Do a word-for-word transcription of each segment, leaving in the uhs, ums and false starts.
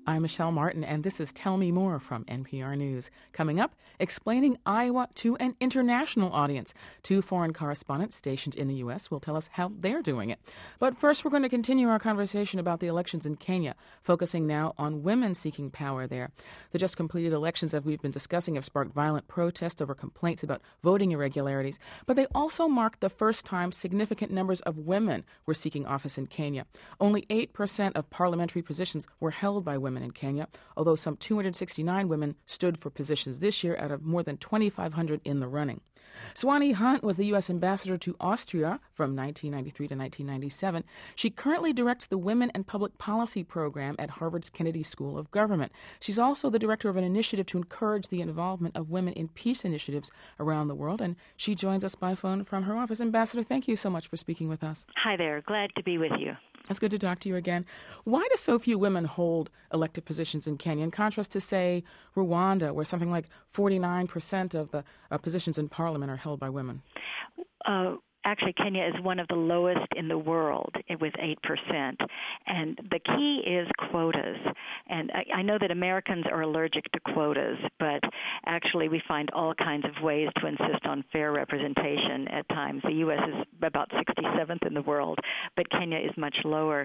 I'm Michelle Martin, and this is Tell Me More from N P R News. Coming up, explaining Iowa to an international audience. Two foreign correspondents stationed in the U S will tell us how they're doing it. But first, we're going to continue our conversation about the elections in Kenya, focusing now on women seeking power there. The just completed elections that we've been discussing have sparked violent protests over complaints about voting irregularities, but they also marked the first time significant numbers of women were seeking office in Kenya. Only eight percent of parliamentary positions were held by women in Kenya, although some two hundred sixty-nine women stood for positions this year out of more than twenty-five hundred in the running. Swanee Hunt was the U S ambassador to Austria from nineteen ninety-three to nineteen ninety-seven. She currently directs the Women and Public Policy program at Harvard's Kennedy School of Government. She's also the director of an initiative to encourage the involvement of women in peace initiatives around the world, and she joins us by phone from her office. Ambassador, thank you so much for speaking with us. Hi there. Glad to be with you. It's good to talk to you again. Why do so few women hold elective positions in Kenya, in contrast to, say, Rwanda, where something like forty-nine percent of the uh, positions in parliament are held by women? Uh, actually, Kenya is one of the lowest in the world with eight percent. And the key is quotas. And I, I know that Americans are allergic to quotas, but actually we find all kinds of ways to insist on fair representation at times. The U S is about sixty-seventh in the world, but Kenya is much lower.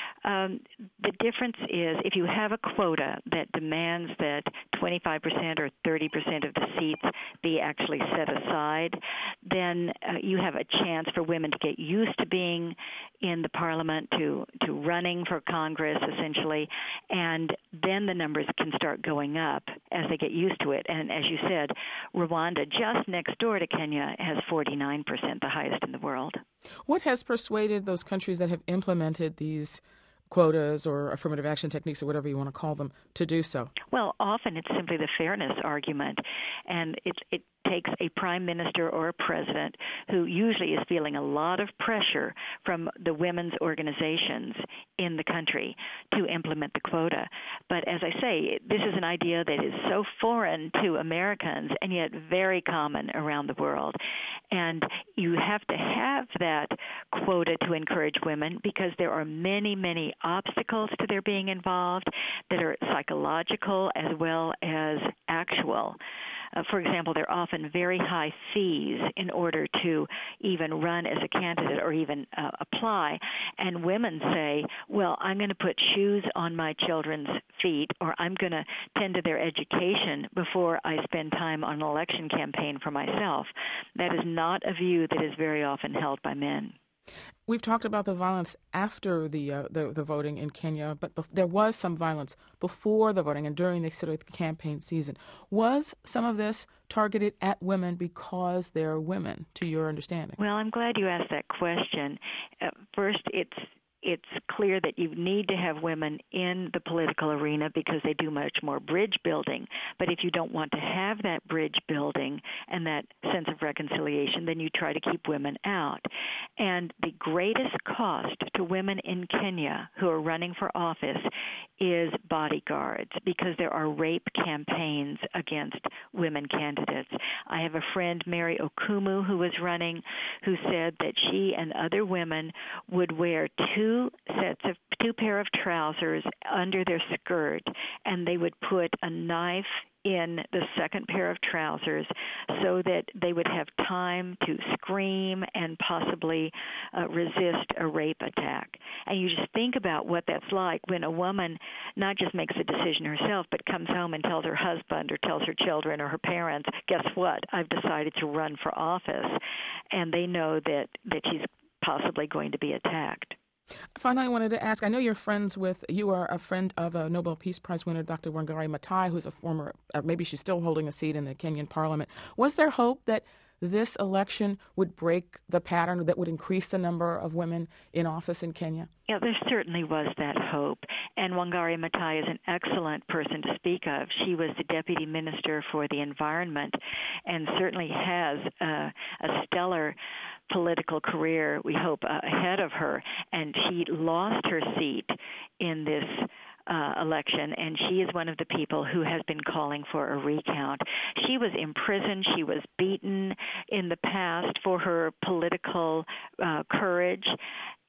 Um, the difference is if you have a quota that demands that twenty-five percent or thirty percent of the seats be actually set aside, then uh, you have a chance for women to get used to being in the parliament, to, to running for Congress, essentially, and then the numbers can start going up as they get used to it. And as you said, Rwanda, just next door to Kenya, has forty-nine percent, the highest in the world. What has persuaded those countries that have implemented these quotas or affirmative action techniques or whatever you want to call them to do so? Well, often it's simply the fairness argument, and it, it takes a prime minister or a president who usually is feeling a lot of pressure from the women's organizations in the country to implement the quota. But as I say, this is an idea that is so foreign to Americans and yet very common around the world. And you have to have that quota to encourage women because there are many, many obstacles to their being involved that are psychological as well as actual. Uh, for example, there are often very high fees in order to even run as a candidate or even uh, apply. And women say, well, I'm going to put shoes on my children's feet, or I'm going to tend to their education before I spend time on an election campaign for myself. That is not a view that is very often held by men. We've talked about the violence after the uh, the, the voting in Kenya, but bef- there was some violence before the voting and during the sort of campaign season. Was some of this targeted at women because they're women, to your understanding? Well, I'm glad you asked that question. Uh, first, it's It's clear that you need to have women in the political arena because they do much more bridge building. But if you don't want to have that bridge building and that sense of reconciliation, then you try to keep women out. And the greatest cost to women in Kenya who are running for office is bodyguards because there are rape campaigns against women candidates. I have a friend, Mary Okumu, who was running, who said that she and other women would wear two Two sets of two pair of trousers under their skirt, and they would put a knife in the second pair of trousers so that they would have time to scream and possibly uh, resist a rape attack. And you just think about what that's like when a woman not just makes a decision herself, but comes home and tells her husband or tells her children or her parents, guess what, I've decided to run for office, and they know that, that she's possibly going to be attacked. Finally, I wanted to ask, I know you're friends with, you are a friend of a Nobel Peace Prize winner, Doctor Wangari Maathai, who's a former, uh, maybe she's still holding a seat in the Kenyan parliament. Was there hope that this election would break the pattern, that would increase the number of women in office in Kenya? Yeah, there certainly was that hope. And Wangari Maathai is an excellent person to speak of. She was the Deputy Minister for the Environment and certainly has uh, a stellar political career, we hope, uh, ahead of her. And she lost her seat in this Uh, election, and she is one of the people who has been calling for a recount. She was imprisoned. She was beaten in the past for her political uh, courage,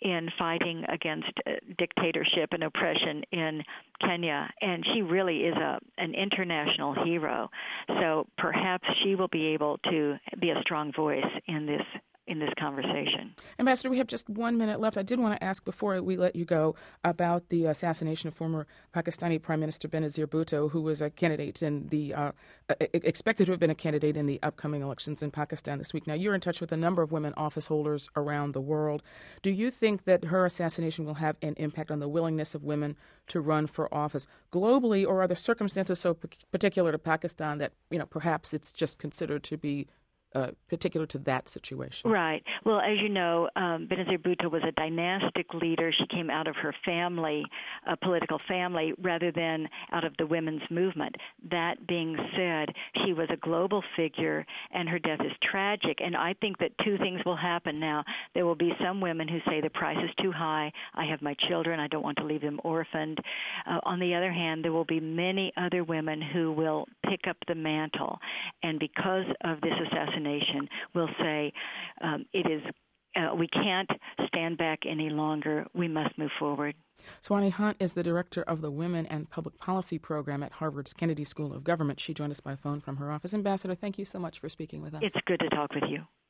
in fighting against uh, dictatorship and oppression in Kenya, and she really is a an international hero. So perhaps she will be able to be a strong voice in this in this conversation. Ambassador, we have just one minute left. I did want to ask before we let you go about the assassination of former Pakistani Prime Minister Benazir Bhutto, who was a candidate in the uh, expected to have been a candidate in the upcoming elections in Pakistan this week. Now, you're in touch with a number of women office holders around the world. Do you think that her assassination will have an impact on the willingness of women to run for office globally, or are the circumstances so particular to Pakistan that, you know, perhaps it's just considered to be Uh, particular to that situation? Right. Well, as you know, um, Benazir Bhutto was a dynastic leader. She came out of her family, a political family, rather than out of the women's movement. That being said, she was a global figure, and her death is tragic. And I think that two things will happen now. There will be some women who say the price is too high. I have my children. I don't want to leave them orphaned. Uh, on the other hand, there will be many other women who will pick up the mantle. And because of this assassination, will say um, it is uh, we can't stand back any longer. We must move forward. Swanee Hunt is the director of the Women and Public Policy Program at Harvard's Kennedy School of Government. She joined us by phone from her office. Ambassador, thank you so much for speaking with us. It's good to talk with you.